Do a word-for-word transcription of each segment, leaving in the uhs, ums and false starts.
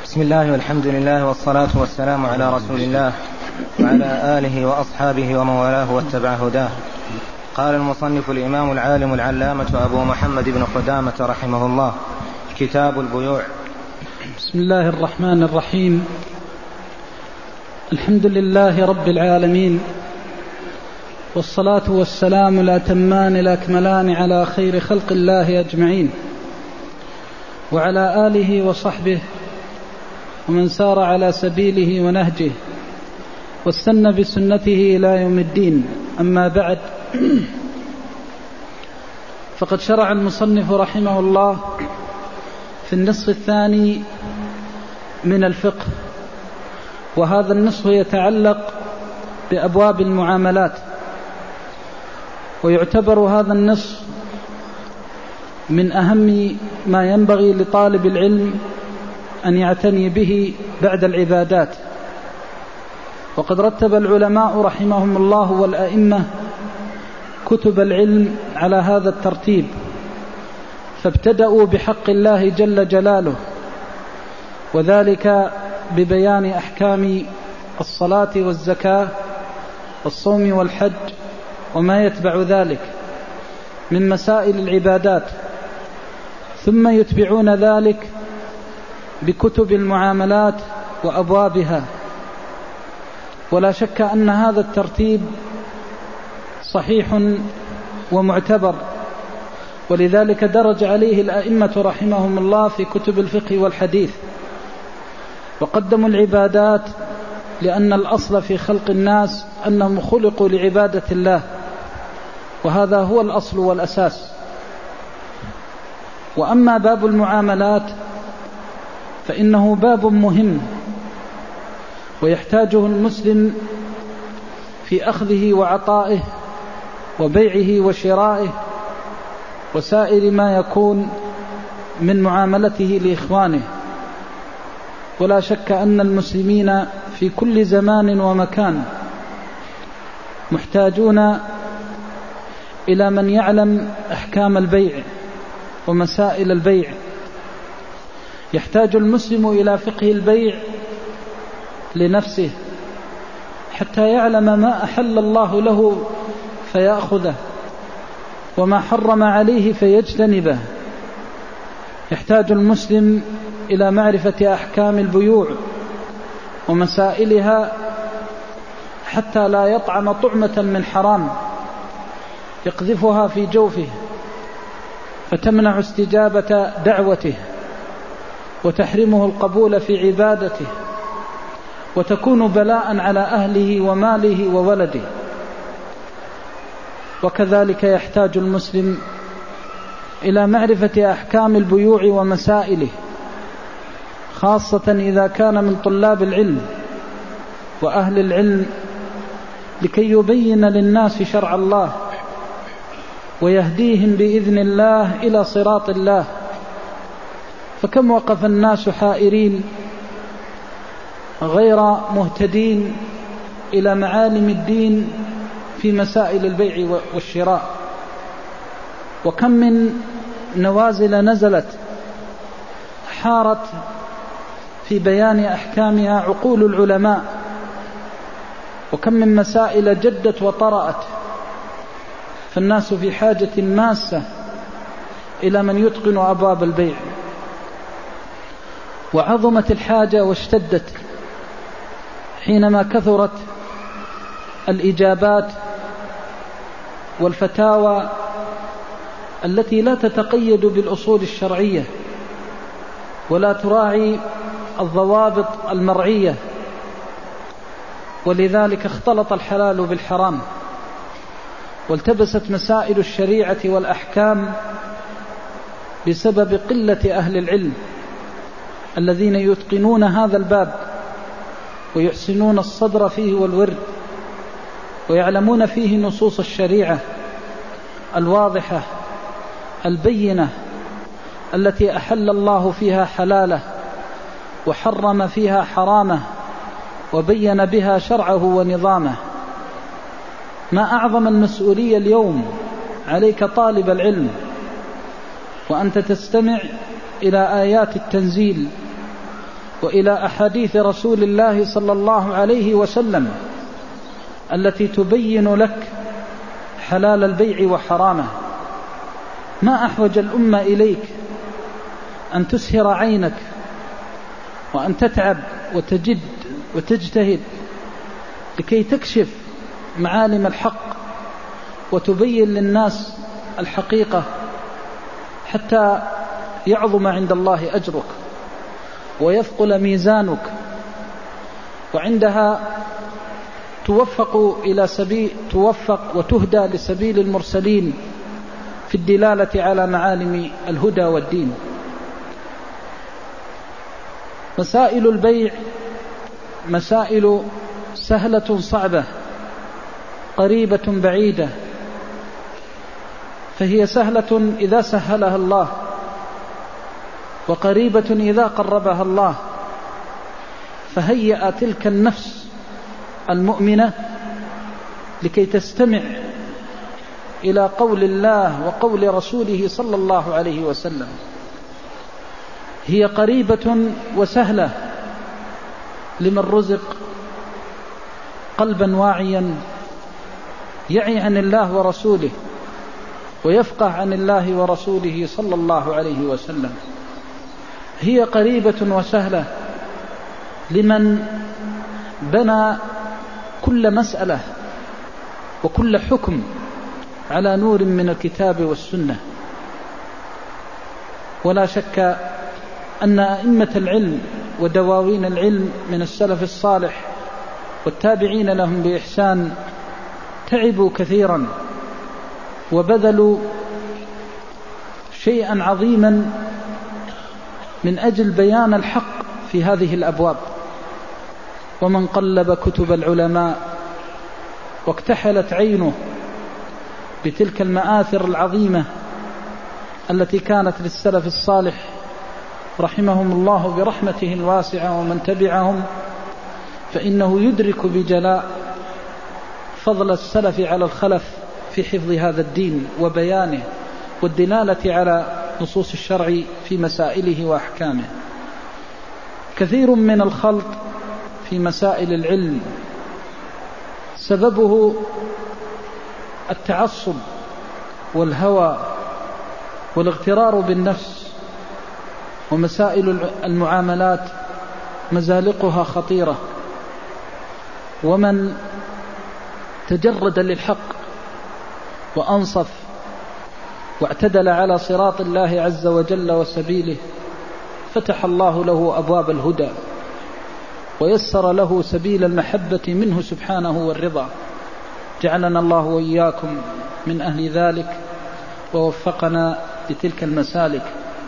بسم الله والحمد لله والصلاة والسلام على رسول الله وعلى آله وأصحابه ومن والاه واتبع هداه. قال المصنف الإمام العالم العلامة أبو محمد بن قدامة رحمه الله: كتاب البيوع. بسم الله الرحمن الرحيم. الحمد لله رب العالمين، والصلاة والسلام الأتمان الأكملان على خير خلق الله أجمعين، وعلى آله وصحبه ومن سار على سبيله ونهجه واستنى بسنته إلى يوم الدين. أما بعد، فقد شرع المصنف رحمه الله في النصف الثاني من الفقه، وهذا النصف يتعلق بأبواب المعاملات، ويعتبر هذا النصف من أهم ما ينبغي لطالب العلم أن يعتني به بعد العبادات. وقد رتب العلماء رحمهم الله والأئمة كتب العلم على هذا الترتيب، فابتدأوا بحق الله جل جلاله، وذلك ببيان أحكام الصلاة والزكاة والصوم والحج وما يتبع ذلك من مسائل العبادات، ثم يتبعون ذلك بكتب المعاملات وأبوابها. ولا شك أن هذا الترتيب صحيح ومعتبر، ولذلك درج عليه الأئمة رحمهم الله في كتب الفقه والحديث، وقدموا العبادات لأن الأصل في خلق الناس أنهم خلقوا لعبادة الله، وهذا هو الأصل والأساس. وأما باب المعاملات فإنه باب مهم، ويحتاجه المسلم في أخذه وعطائه وبيعه وشرائه وسائر ما يكون من معاملته لإخوانه. ولا شك أن المسلمين في كل زمان ومكان محتاجون إلى من يعلم أحكام البيع ومسائل البيع. يحتاج المسلم إلى فقه البيع لنفسه حتى يعلم ما أحل الله له فيأخذه، وما حرم عليه فيجتنبه. يحتاج المسلم إلى معرفة أحكام البيوع ومسائلها حتى لا يطعم طعمة من حرام يقذفها في جوفه فتمنع استجابة دعوته وتحرمه القبول في عبادته، وتكون بلاء على أهله وماله وولده. وكذلك يحتاج المسلم إلى معرفة أحكام البيوع ومسائله، خاصة إذا كان من طلاب العلم وأهل العلم، لكي يبين للناس شرع الله ويهديهم بإذن الله إلى صراط الله. فكم وقف الناس حائرين غير مهتدين إلى معالم الدين في مسائل البيع والشراء، وكم من نوازل نزلت حارت في بيان أحكامها عقول العلماء، وكم من مسائل جدت وطرأت. فالناس في حاجة ماسة إلى من يتقن أبواب البيع، وعظمت الحاجة واشتدت حينما كثرت الإجابات والفتاوى التي لا تتقيد بالأصول الشرعية ولا تراعي الضوابط المرعية، ولذلك اختلط الحلال بالحرام، والتبست مسائل الشريعة والأحكام بسبب قلة أهل العلم الذين يتقنون هذا الباب ويحسنون الصدر فيه والورد، ويعلمون فيه نصوص الشريعة الواضحة البينة التي أحل الله فيها حلاله وحرم فيها حرامه وبين بها شرعه ونظامه. ما أعظم المسؤولية اليوم عليك طالب العلم وأنت تستمع إلى آيات التنزيل وإلى أحاديث رسول الله صلى الله عليه وسلم التي تبين لك حلال البيع وحرامه. ما أحوج الأمة إليك أن تسهر عينك وأن تتعب وتجد وتجتهد لكي تكشف معالم الحق وتبين للناس الحقيقة حتى يعظم عند الله أجرك ويثقل ميزانك، وعندها توفق إلى سبيل توفق وتهدى لسبيل المرسلين في الدلالة على معالم الهدى والدين. مسائل البيع مسائل سهلة صعبة، قريبة بعيدة، فهي سهلة إذا سهلها الله، وقريبة إذا قربها الله. فهيأ تلك النفس المؤمنة لكي تستمع إلى قول الله وقول رسوله صلى الله عليه وسلم. هي قريبة وسهلة لمن رزق قلبا واعيا يعي عن الله ورسوله ويفقه عن الله ورسوله صلى الله عليه وسلم. هي قريبة وسهلة لمن بنى كل مسألة وكل حكم على نور من الكتاب والسنة. ولا شك أن أئمة العلم ودواوين العلم من السلف الصالح والتابعين لهم بإحسان تعبوا كثيرا وبذلوا شيئا عظيما من أجل بيان الحق في هذه الأبواب. ومن قلب كتب العلماء واكتحلت عينه بتلك المآثر العظيمة التي كانت للسلف الصالح رحمهم الله برحمته الواسعة ومن تبعهم، فإنه يدرك بجلاء فضل السلف على الخلف في حفظ هذا الدين وبيانه والدلالة على نصوص الشرع في مسائله وأحكامه. كثير من الخلط في مسائل العلم سببه التعصب والهوى والاغترار بالنفس. ومسائل المعاملات مزالقها خطيرة، ومن تجرد للحق وأنصف واعتدل على صراط الله عز وجل وسبيله فتح الله له أبواب الهدى ويسر له سبيل المحبة منه سبحانه والرضا. جعلنا الله وإياكم من أهل ذلك ووفقنا لتلك المسالك.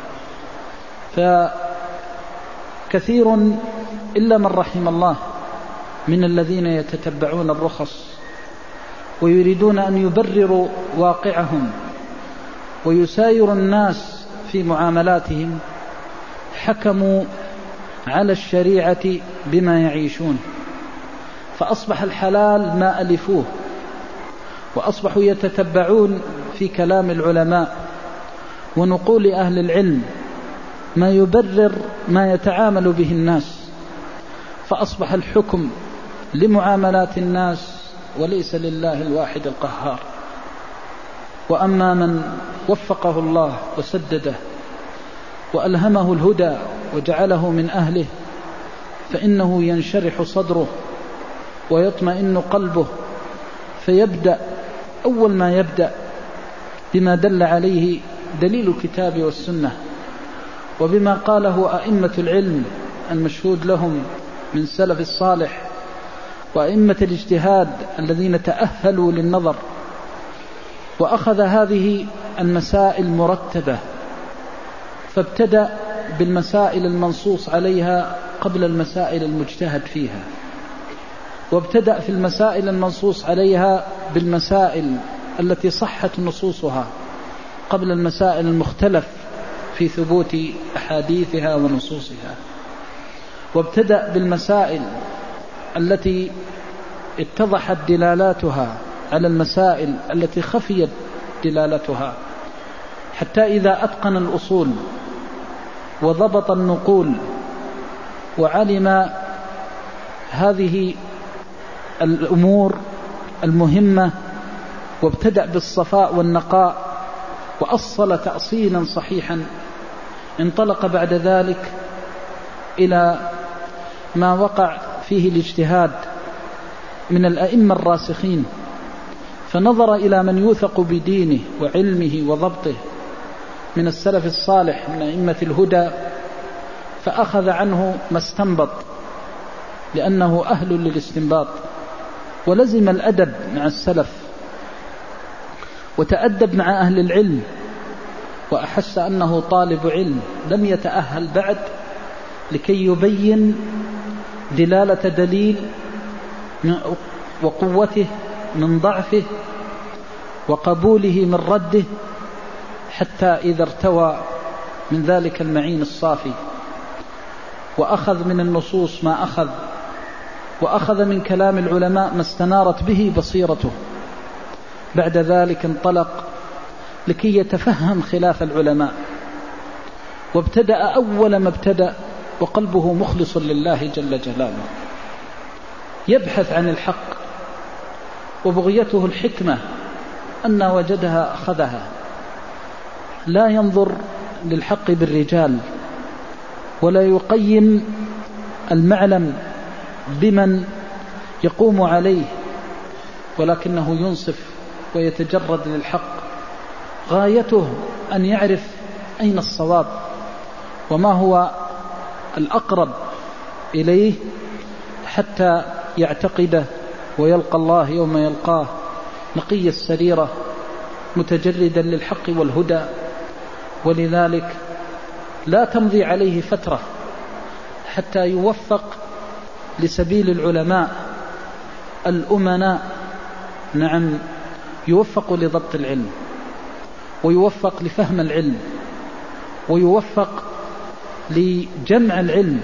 فكثير إلا من رحم الله من الذين يتتبعون الرخص ويريدون أن يبرروا واقعهم ويساير الناس في معاملاتهم، حكموا على الشريعة بما يعيشون، فأصبح الحلال ما ألفوه، وأصبحوا يتتبعون في كلام العلماء ونقول أهل العلم ما يبرر ما يتعامل به الناس، فأصبح الحكم لمعاملات الناس وليس لله الواحد القهار. وأما من وفقه الله وسدده وألهمه الهدى وجعله من أهله فإنه ينشرح صدره ويطمئن قلبه، فيبدأ أول ما يبدأ بما دل عليه دليل الكتاب والسنة وبما قاله أئمة العلم المشهود لهم من سلف الصالح وأئمة الاجتهاد الذين تأهلوا للنظر، وأخذ هذه المسائل مرتبة، فابتدأ بالمسائل المنصوص عليها قبل المسائل المجتهد فيها، وابتدأ في المسائل المنصوص عليها بالمسائل التي صحت نصوصها قبل المسائل المختلف في ثبوت أحاديثها ونصوصها، وابتدأ بالمسائل التي اتضحت دلالاتها على المسائل التي خفيت دلالتها، حتى إذا أتقن الأصول وضبط النقول وعلم هذه الأمور المهمة وابتدأ بالصفاء والنقاء وأصل تأصيلا صحيحا، انطلق بعد ذلك إلى ما وقع فيه الاجتهاد من الأئمة الراسخين، فنظر إلى من يوثق بدينه وعلمه وضبطه من السلف الصالح من أئمة الهدى، فأخذ عنه ما استنبط لأنه أهل للاستنباط، ولزم الأدب مع السلف وتأدب مع أهل العلم، وأحس أنه طالب علم لم يتأهل بعد لكي يبين دلالة دليل وقوته من ضعفه وقبوله من رده، حتى إذا ارتوى من ذلك المعين الصافي وأخذ من النصوص ما أخذ، وأخذ من كلام العلماء ما استنارت به بصيرته، بعد ذلك انطلق لكي يتفهم خلاف العلماء، وابتدأ أول ما ابتدأ وقلبه مخلص لله جل جلاله، يبحث عن الحق وبغيته الحكمة، أن وجدها أخذها، لا ينظر للحق بالرجال ولا يقيم المعلم بمن يقوم عليه، ولكنه ينصف ويتجرد للحق، غايته أن يعرف أين الصواب وما هو الأقرب إليه حتى يعتقده ويلقى الله يوم يلقاه نقي السريرة متجردا للحق والهدى. ولذلك لا تمضي عليه فترة حتى يوفق لسبيل العلماء الأمناء، نعم، يوفق لضبط العلم ويوفق لفهم العلم ويوفق لجمع العلم،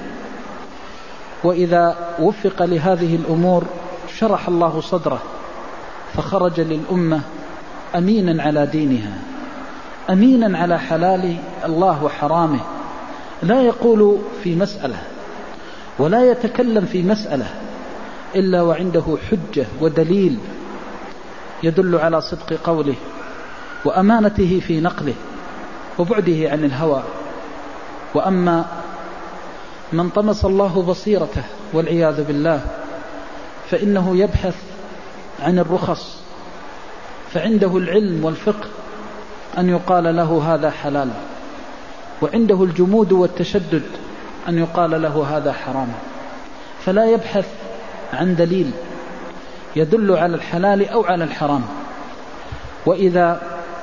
وإذا وفق لهذه الأمور شرح الله صدره فخرج للأمة أمينا على دينها، أمينا على حلال الله وحرامه، لا يقول في مسألة ولا يتكلم في مسألة إلا وعنده حجة ودليل يدل على صدق قوله وأمانته في نقله وبعده عن الهوى. وأما من طمس الله بصيرته والعياذ بالله فإنه يبحث عن الرخص، فعنده العلم والفقه أن يقال له هذا حلال، وعنده الجمود والتشدد أن يقال له هذا حرام، فلا يبحث عن دليل يدل على الحلال أو على الحرام. وإذا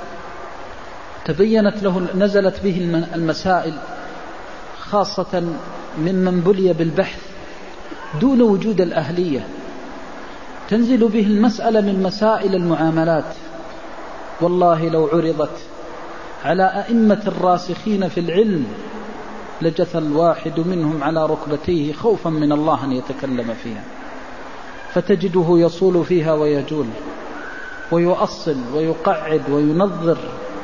تبينت له نزلت به المسائل خاصة ممن بلي بالبحث دون وجود الأهلية، تنزل به المسألة من مسائل المعاملات، والله لو عرضت على أئمة الراسخين في العلم لجثى الواحد منهم على ركبتيه خوفا من الله أن يتكلم فيها، فتجده يصول فيها ويجول ويؤصل ويقعد وينظر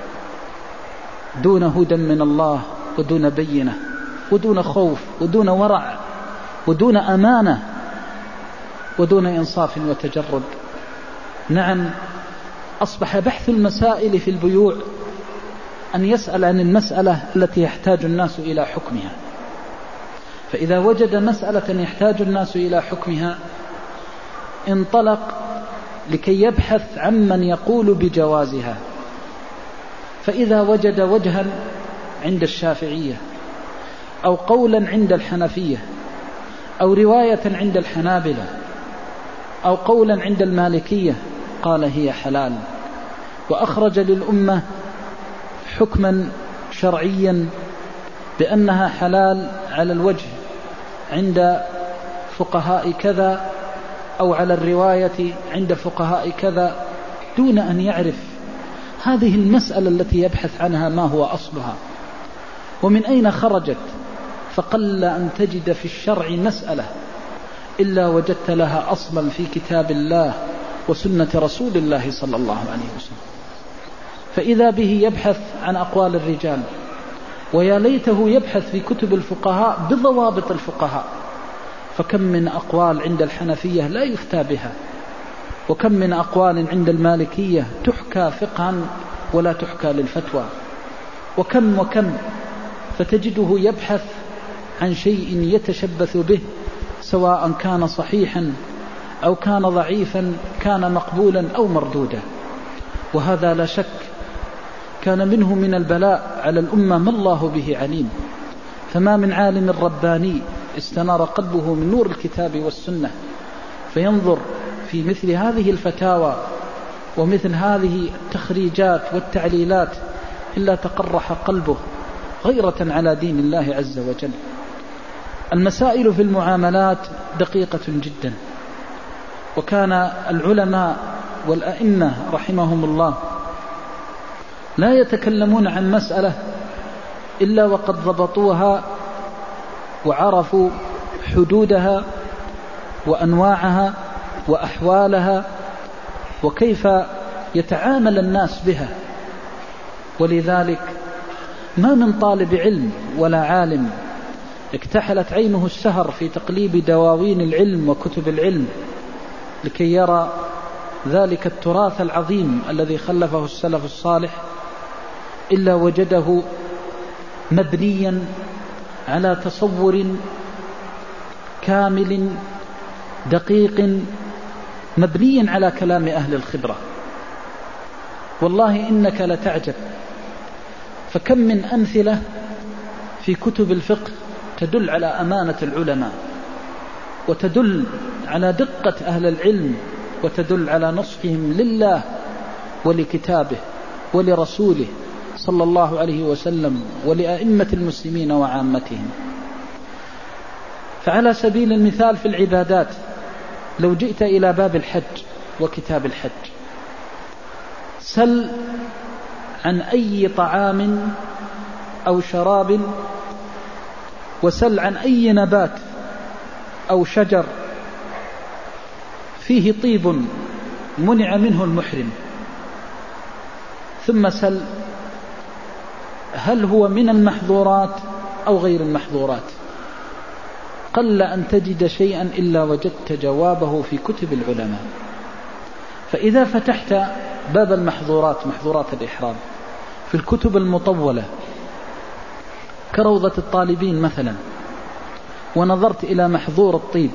دون هدى من الله ودون بينة ودون خوف ودون ورع ودون أمانة ودون إنصاف وتجرد. نعم، أصبح بحث المسائل في البيوع أن يسأل عن المسألة التي يحتاج الناس إلى حكمها، فإذا وجد مسألة يحتاج الناس إلى حكمها انطلق لكي يبحث عمن يقول بجوازها، فإذا وجد وجها عند الشافعية أو قولا عند الحنفية أو رواية عند الحنابلة أو قولا عند المالكية قال هي حلال، وأخرج للأمة حكما شرعيا بأنها حلال على الوجه عند فقهاء كذا أو على الرواية عند فقهاء كذا، دون أن يعرف هذه المسألة التي يبحث عنها ما هو أصلها ومن أين خرجت. فقل أن تجد في الشرع مسألة إلا وجدت لها أصلا في كتاب الله وسنة رسول الله صلى الله عليه وسلم، فإذا به يبحث عن أقوال الرجال ويا ليته يبحث في كتب الفقهاء بضوابط الفقهاء، فكم من أقوال عند الحنفية لا يفتى بها، وكم من أقوال عند المالكية تحكى فقها ولا تحكى للفتوى، وكم وكم، فتجده يبحث عن شيء يتشبث به، سواء كان صحيحا أو كان ضعيفا، كان مقبولا أو مردودا. وهذا لا شك كان منه من البلاء على الأمة ما الله به عليم. فما من عالم رباني استنار قلبه من نور الكتاب والسنة فينظر في مثل هذه الفتاوى ومثل هذه التخريجات والتعليلات إلا تقرح قلبه غيرة على دين الله عز وجل. المسائل في المعاملات دقيقة جدا، وكان العلماء والأئمة رحمهم الله لا يتكلمون عن مسألة إلا وقد ضبطوها وعرفوا حدودها وأنواعها وأحوالها وكيف يتعامل الناس بها. ولذلك ما من طالب علم ولا عالم اكتحلت عينه السهر في تقليب دواوين العلم وكتب العلم لكي يرى ذلك التراث العظيم الذي خلفه السلف الصالح إلا وجده مبنيا على تصور كامل دقيق مبنيا على كلام أهل الخبرة. والله إنك لتعجب، فكم من أمثلة في كتب الفقه تدل على أمانة العلماء وتدل على دقة أهل العلم وتدل على نصحهم لله ولكتابه ولرسوله صلى الله عليه وسلم ولأئمة المسلمين وعامتهم. فعلى سبيل المثال في العبادات، لو جئت إلى باب الحج وكتاب الحج سل عن أي طعام أو شراب، وسل عن أي نبات أو شجر فيه طيب منع منه المحرم، ثم سل هل هو من المحظورات أو غير المحظورات. قل أن تجد شيئا إلا وجدت جوابه في كتب العلماء. فإذا فتحت باب المحظورات، محظورات الإحرام، في الكتب المطولة كروضة الطالبين مثلا، ونظرت إلى محظور الطيب،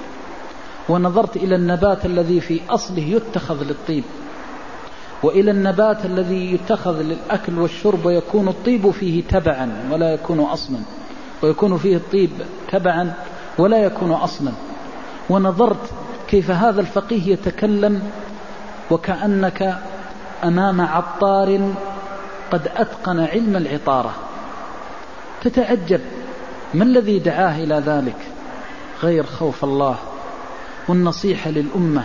ونظرت إلى النبات الذي في أصله يتخذ للطيب، وإلى النبات الذي يتخذ للأكل والشرب ويكون الطيب فيه تبعا ولا يكون أصلا، ويكون فيه الطيب تبعا ولا يكون أصلا، ونظرت كيف هذا الفقيه يتكلم وكأنك أمام عطار قد أتقن علم العطارة، تتعجب ما الذي دعاه إلى ذلك غير خوف الله والنصيحة للأمة.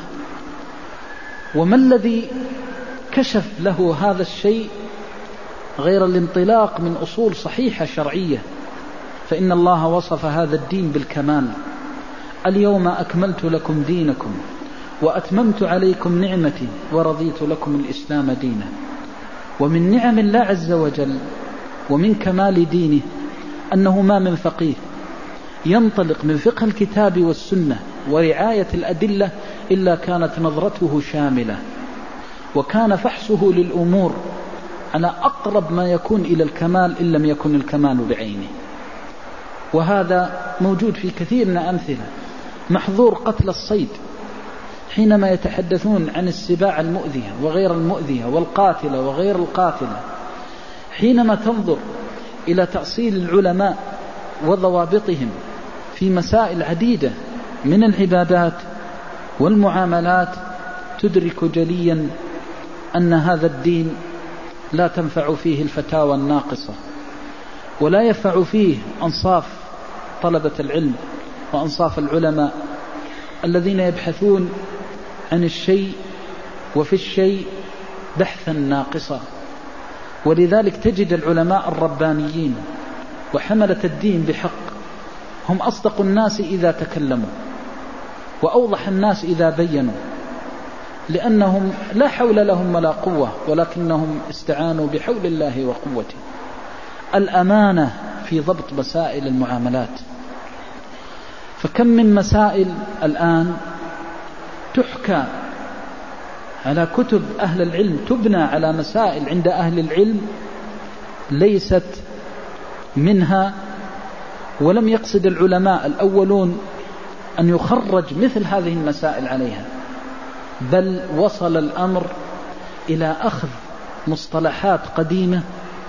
وما الذي كشف له هذا الشيء غير الانطلاق من أصول صحيحة شرعية. فإن الله وصف هذا الدين بالكمال: اليوم أكملت لكم دينكم وأتممت عليكم نعمتي ورضيت لكم الإسلام دينا. ومن نعم الله عز وجل ومن كمال دينه أنه ما من فقيه ينطلق من فقه الكتاب والسنة ورعاية الأدلة إلا كانت نظرته شاملة، وكان فحصه للأمور على أقرب ما يكون إلى الكمال إن لم يكن الكمال بعينه. وهذا موجود في كثير من أمثلة. محظور قتل الصيد، حينما يتحدثون عن السباع المؤذية وغير المؤذية والقاتلة وغير القاتلة، حينما تنظر إلى تأصيل العلماء وضوابطهم في مسائل عديدة من العبادات والمعاملات، تدرك جليا أن هذا الدين لا تنفع فيه الفتاوى الناقصة، ولا ينفع فيه أنصاف طلبة العلم وأنصاف العلماء الذين يبحثون عن الشيء وفي الشيء بحثا ناقصا. ولذلك تجد العلماء الربانيين وحملة الدين بحق هم أصدق الناس إذا تكلموا وأوضح الناس إذا بينوا، لأنهم لا حول لهم ولا قوة، ولكنهم استعانوا بحول الله وقوته. الأمانة في ضبط مسائل المعاملات. فكم من مسائل الآن تحكى على كتب أهل العلم، تبنى على مسائل عند أهل العلم ليست منها، ولم يقصد العلماء الأولون أن يخرج مثل هذه المسائل عليها، بل وصل الأمر إلى أخذ مصطلحات قديمة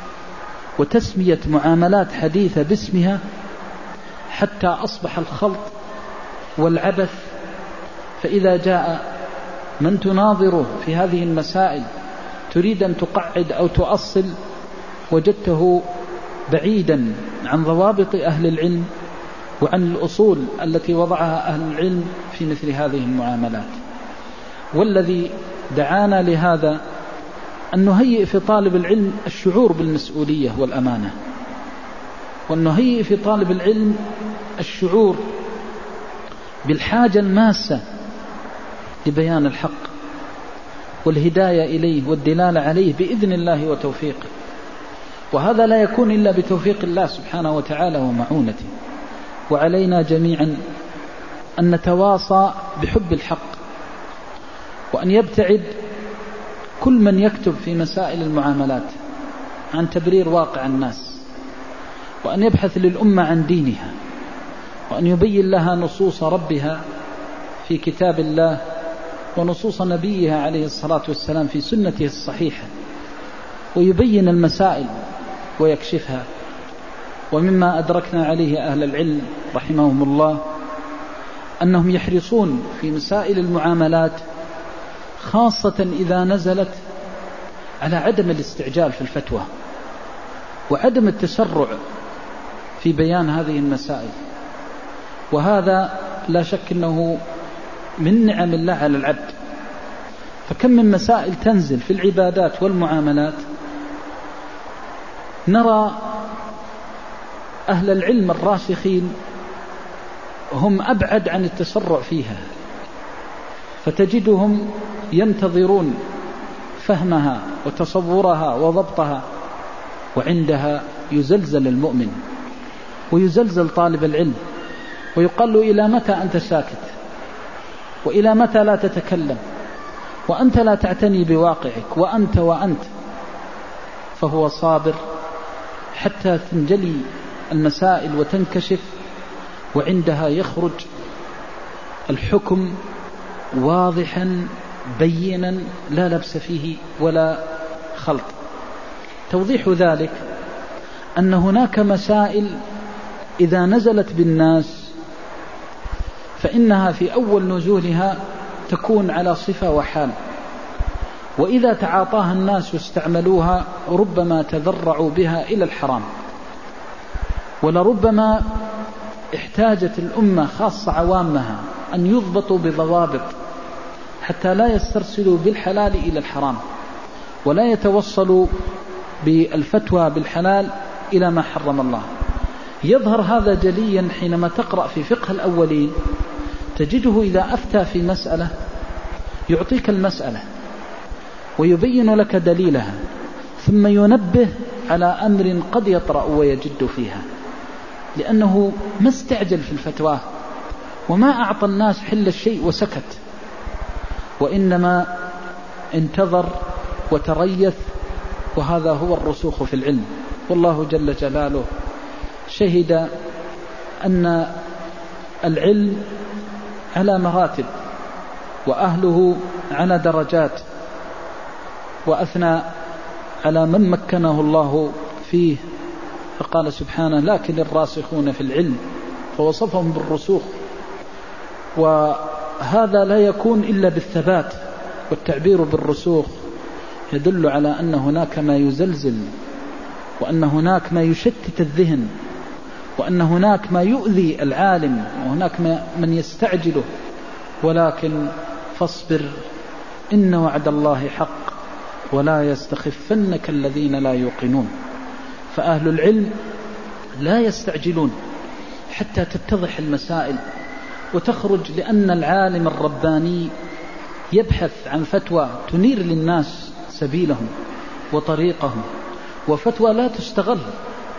وتسمية معاملات حديثة باسمها، حتى أصبح الخلط والعبث. فإذا جاء من تناظره في هذه المسائل تريد أن تقعد أو تؤصل، وجدته بعيدا عن ضوابط أهل العلم وعن الأصول التي وضعها أهل العلم في مثل هذه المعاملات. والذي دعانا لهذا أن نهيئ في طالب العلم الشعور بالمسؤولية والأمانة، وأن نهيئ في طالب العلم الشعور بالحاجة الماسة لبيان الحق والهداية إليه والدلالة عليه بإذن الله وتوفيقه. وهذا لا يكون إلا بتوفيق الله سبحانه وتعالى ومعونته. وعلينا جميعا أن نتواصى بحب الحق، وأن يبتعد كل من يكتب في مسائل المعاملات عن تبرير واقع الناس، وأن يبحث للأمة عن دينها، وأن يبين لها نصوص ربها في كتاب الله ونصوص نبيها عليه الصلاة والسلام في سنته الصحيحة، ويبين المسائل ويكشفها. ومما أدركنا عليه أهل العلم رحمهم الله أنهم يحرصون في مسائل المعاملات خاصة إذا نزلت على عدم الاستعجال في الفتوى وعدم التسرع في بيان هذه المسائل. وهذا لا شك أنه من نعم الله على العبد. فكم من مسائل تنزل في العبادات والمعاملات نرى أهل العلم الراسخين هم أبعد عن التسرع فيها، فتجدهم ينتظرون فهمها وتصورها وضبطها، وعندها يزلزل المؤمن ويزلزل طالب العلم، ويقال له إلى متى أنت ساكت، وإلى متى لا تتكلم، وأنت لا تعتني بواقعك، وأنت وأنت. فهو صابر حتى تنجلي المسائل وتنكشف، وعندها يخرج الحكم واضحا بينا لا لبس فيه ولا خلط. توضيح ذلك أن هناك مسائل إذا نزلت بالناس فإنها في أول نزولها تكون على صفة وحال، وإذا تعاطاها الناس واستعملوها ربما تذرعوا بها إلى الحرام، ولربما احتاجت الأمة خاصة عوامها أن يضبطوا بضوابط حتى لا يسترسلوا بالحلال إلى الحرام، ولا يتوصلوا بالفتوى بالحلال إلى ما حرم الله. يظهر هذا جليا حينما تقرأ في فقه الأولين، تجده إذا أفتى في مسألة يعطيك المسألة ويبين لك دليلها، ثم ينبه على أمر قد يطرأ ويجد فيها، لأنه ما استعجل في الفتوى وما أعطى الناس حل الشيء وسكت، وإنما انتظر وتريث. وهذا هو الرسوخ في العلم. والله جل جلاله شهد أن العلم على مراتب وأهله على درجات، وأثنى على من مكنه الله فيه فقال سبحانه: لكن الراسخون في العلم، فوصفهم بالرسوخ. وهذا لا يكون إلا بالثبات، والتعبير بالرسوخ يدل على أن هناك ما يزلزل، وأن هناك ما يشتت الذهن، وأن هناك ما يؤذي العالم، وهناك من يستعجله. ولكن فاصبر إن وعد الله حق ولا يستخفنك الذين لا يوقنون. فأهل العلم لا يستعجلون حتى تتضح المسائل وتخرج، لأن العالم الرباني يبحث عن فتوى تنير للناس سبيلهم وطريقهم، وفتوى لا تستغل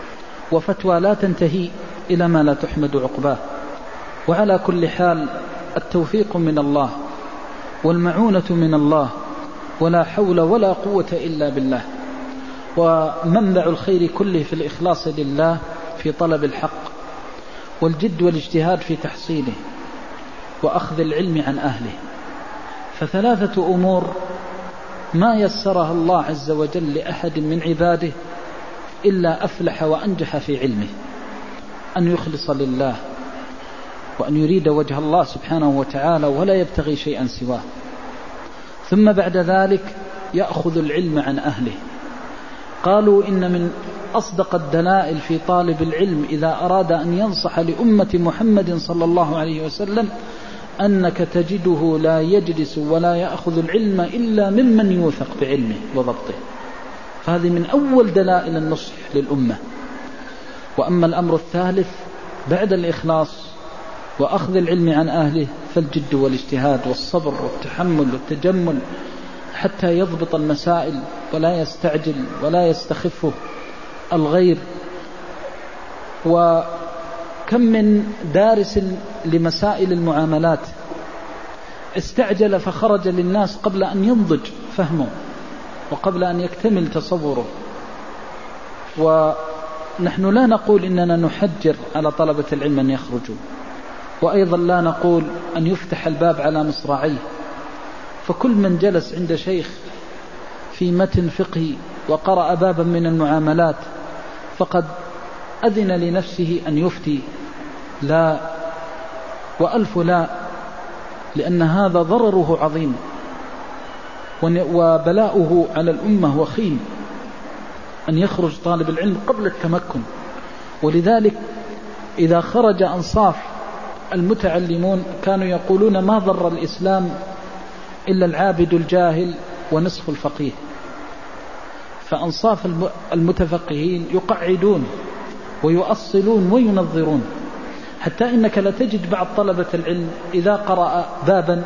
وفتوى لا تنتهي إلى ما لا تحمد عقباه. وعلى كل حال التوفيق من الله والمعونة من الله، ولا حول ولا قوة إلا بالله. ومنبع الخير كله في الإخلاص لله في طلب الحق، والجد والاجتهاد في تحصيله، وأخذ العلم عن أهله. فثلاثة أمور ما يسرها الله عز وجل لأحد من عباده إلا أفلح وأنجح في علمه: أن يخلص لله، وأن يريد وجه الله سبحانه وتعالى ولا يبتغي شيئا سواه. ثم بعد ذلك يأخذ العلم عن أهله. قالوا إن من أصدق الدلائل في طالب العلم إذا أراد أن ينصح لأمة محمد صلى الله عليه وسلم أنك تجده لا يجلس ولا يأخذ العلم إلا ممن يوثق بعلمه وضبطه. فهذه من أول دلائل النصح للأمة. وأما الأمر الثالث بعد الإخلاص وأخذ العلم عن أهله فالجد والاجتهاد والصبر والتحمل والتجمل حتى يضبط المسائل ولا يستعجل ولا يستخفه الغير. وكم من دارس لمسائل المعاملات استعجل فخرج للناس قبل أن ينضج فهمه وقبل أن يكتمل تصوره. ونحن لا نقول إننا نحجر على طلبة العلم أن يخرجوا، وأيضا لا نقول أن يفتح الباب على مصراعيه. فكل من جلس عند شيخ في متن فقهي وقرأ بابا من المعاملات فقد أذن لنفسه أن يفتي. لا، وألف لا، لأن هذا ضرره عظيم وبلاؤه على الأمة وخيم أن يخرج طالب العلم قبل التمكن. ولذلك إذا خرج أنصاف المتعلمون كانوا يقولون ما ضر الإسلام إلا العابد الجاهل ونصف الفقيه. فأنصاف المتفقهين يقعدون ويؤصلون وينظرون، حتى إنك لا تجد بعض طلبة العلم إذا قرأ بابا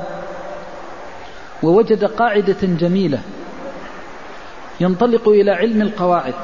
ووجد قاعدة جميلة ينطلق إلى علم القواعد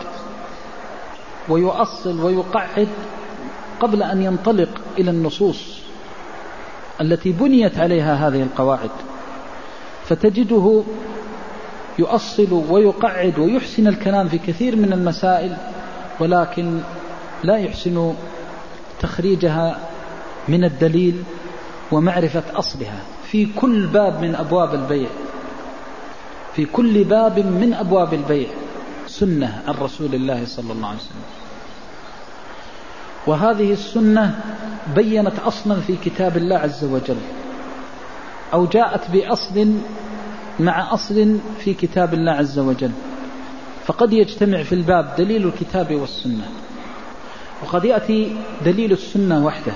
ويؤصل ويقعد قبل أن ينطلق إلى النصوص التي بنيت عليها هذه القواعد. فتجده يؤصل ويقعد ويحسن الكلام في كثير من المسائل، ولكن لا يحسن تخريجها من الدليل ومعرفة أصلها في كل باب من أبواب البيع. في كل باب من أبواب البيع سنة عن رسول الله صلى الله عليه وسلم، وهذه السنة بينت أصلا في كتاب الله عز وجل، أو جاءت بأصل مع أصل في كتاب الله عز وجل. فقد يجتمع في الباب دليل الكتاب والسنة، وقد يأتي دليل السنة وحده.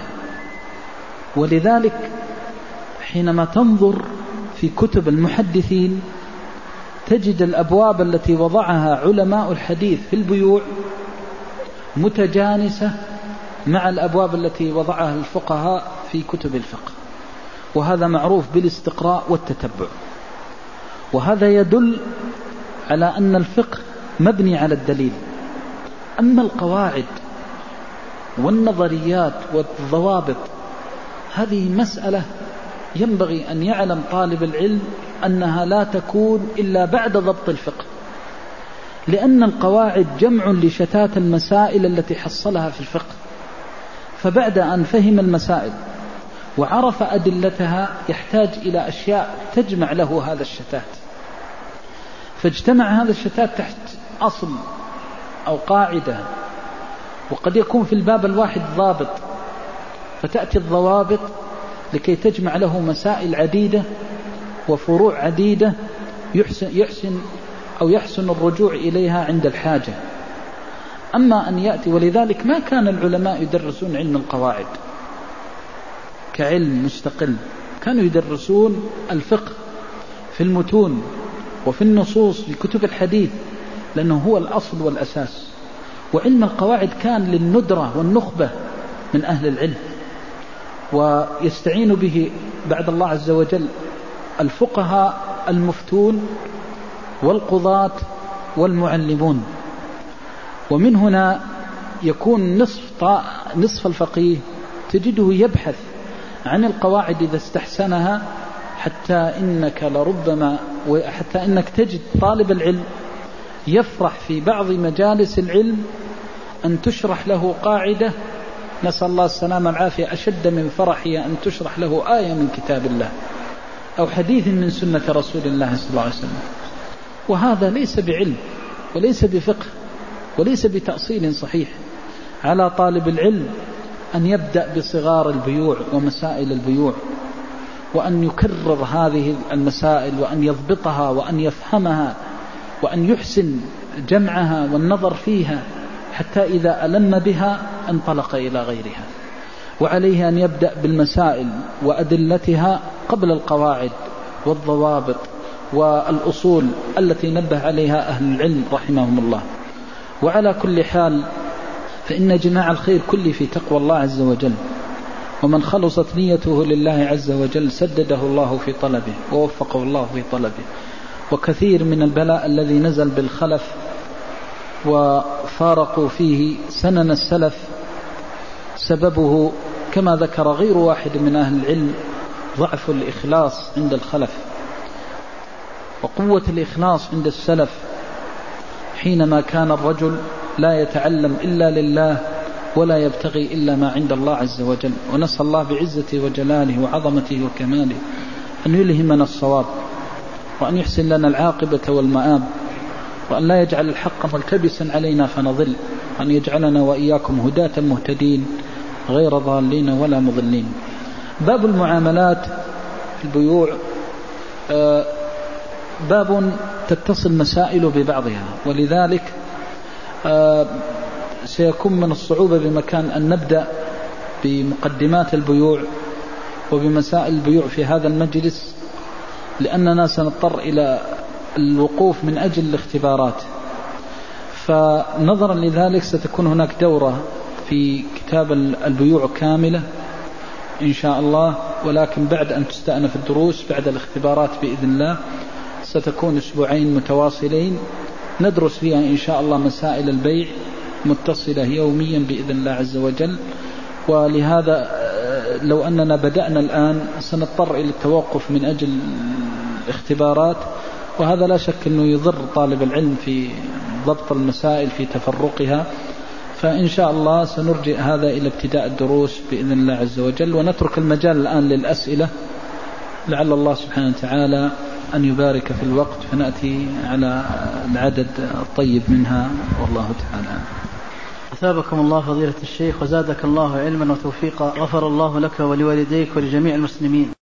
ولذلك حينما تنظر في كتب المحدثين تجد الأبواب التي وضعها علماء الحديث في البيوع متجانسة مع الأبواب التي وضعها الفقهاء في كتب الفقه، وهذا معروف بالاستقراء والتتبع. وهذا يدل على أن الفقه مبني على الدليل. أما القواعد والنظريات والضوابط هذه مسألة ينبغي أن يعلم طالب العلم أنها لا تكون إلا بعد ضبط الفقه، لأن القواعد جمع لشتات المسائل التي حصلها في الفقه. فبعد أن فهم المسائل وعرف أدلتها يحتاج إلى أشياء تجمع له هذا الشتات، فاجتمع هذا الشتات تحت أصل أو قاعدة، وقد يكون في الباب الواحد ضابط، فتأتي الضوابط لكي تجمع له مسائل عديدة وفروع عديدة يحسن, يحسن أو يحسن الرجوع إليها عند الحاجة. أما أن يأتي، ولذلك ما كان العلماء يدرسون علم القواعد كعلم مستقل، كانوا يدرسون الفقه في المتون وفي النصوص في كتب الحديث، لأنه هو الأصل والأساس. وعلم القواعد كان للندرة والنخبة من أهل العلم، ويستعين به بعد الله عز وجل الفقهاء المفتون والقضاة والمعلمون. ومن هنا يكون نصف, نصف الفقيه تجده يبحث عن القواعد إذا استحسنها، حتى إنك لربما وحتى إنك تجد طالب العلم يفرح في بعض مجالس العلم أن تشرح له قاعدة، نسأل الله السلامة والعافية، أشد من فرحي أن تشرح له آية من كتاب الله أو حديث من سنة رسول الله صلى الله عليه وسلم. وهذا ليس بعلم وليس بفقه وليس بتأصيل صحيح. على طالب العلم أن يبدأ بصغار البيوع ومسائل البيوع، وأن يكرر هذه المسائل وأن يضبطها وأن يفهمها وأن يحسن جمعها والنظر فيها، حتى إذا ألم بها انطلق إلى غيرها. وعليه أن يبدأ بالمسائل وأدلتها قبل القواعد والضوابط والأصول التي نبه عليها أهل العلم رحمهم الله. وعلى كل حال فإن جماع الخير كله في تقوى الله عز وجل، ومن خلصت نيته لله عز وجل سدده الله في طلبه ووفقه الله في طلبه. وكثير من البلاء الذي نزل بالخلف وفارقوا فيه سنن السلف سببه كما ذكر غير واحد من أهل العلم ضعف الإخلاص عند الخلف، وقوة الإخلاص عند السلف حينما كان الرجل لا يتعلم إلا لله ولا يبتغي إلا ما عند الله عز وجل. ونسأل الله بعزته وجلاله وعظمته وكماله أن يلهمنا الصواب، وأن يحسن لنا العاقبة والمآب، وأن لا يجعل الحق ملتبسا علينا فنضل، وأن يجعلنا وإياكم هداة مهتدين غير ضالين ولا مضلين. باب المعاملات في البيوع باب تتصل مسائل ببعضها، ولذلك سيكون من الصعوبة بمكان أن نبدأ بمقدمات البيوع وبمسائل البيوع في هذا المجلس، لأننا سنضطر إلى الوقوف من أجل الاختبارات. فنظرا لذلك ستكون هناك دورة في كتاب البيوع كاملة إن شاء الله، ولكن بعد أن تستأنف الدروس بعد الاختبارات بإذن الله ستكون أسبوعين متواصلين ندرس فيها إن شاء الله مسائل البيع متصلة يوميا بإذن الله عز وجل. ولهذا لو أننا بدأنا الآن سنضطر إلى التوقف من أجل الاختبارات، وهذا لا شك أنه يضر طالب العلم في ضبط المسائل في تفرقها. فإن شاء الله سنرجع هذا إلى ابتداء الدروس بإذن الله عز وجل، ونترك المجال الآن للأسئلة لعل الله سبحانه وتعالى أن يبارك في الوقت فنأتي على العدد الطيب منها، والله تعالى. أثابكم الله فضيلة الشيخ وزادك الله علما وتوفيقا، غفر الله لك ولوالديك ولجميع المسلمين.